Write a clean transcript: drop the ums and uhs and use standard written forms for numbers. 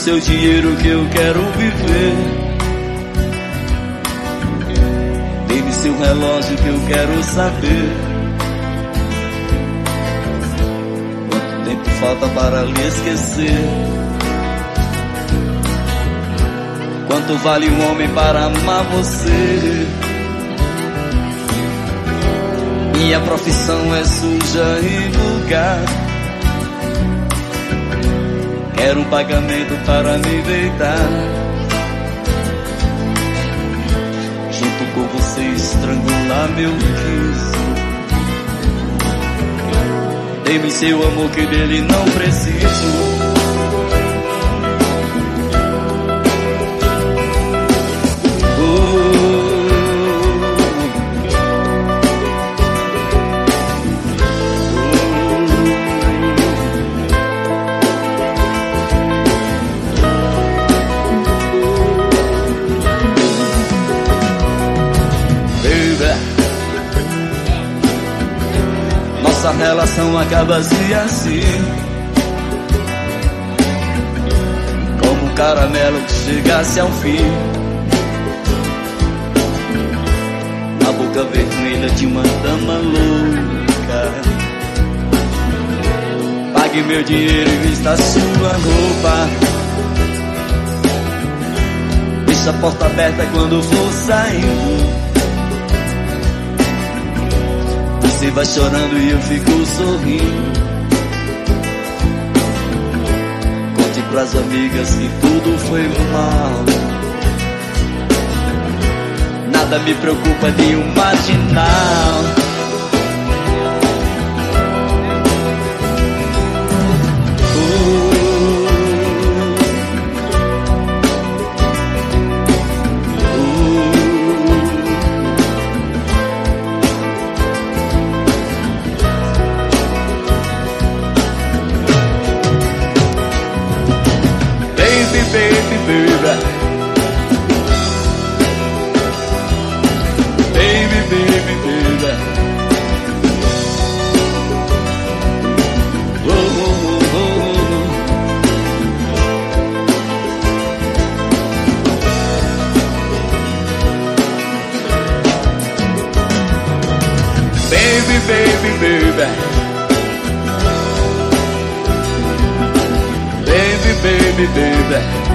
seu dinheiro que eu quero viver. Dê-me seu relógio que eu quero saber quanto tempo falta para lhe esquecer. Quanto vale um homem para amar você? Minha profissão é suja e vulgar. Quero um pagamento para me deitar junto com você, estrangular meu riso. Dê-me seu amor que dele não preciso. Nossa relação acaba-se assim, como um caramelo que chegasse ao fim, a boca vermelha de uma dama louca. Pague meu dinheiro e vista sua roupa. Deixa a porta aberta quando for saindo. Você vai chorando e eu fico sorrindo. Conte pras amigas que tudo foi mal. Nada me preocupa de um marginal. Baby, baby, baby, baby, baby. Oh, oh, oh, oh. Baby, baby, baby. Baby, baby, baby.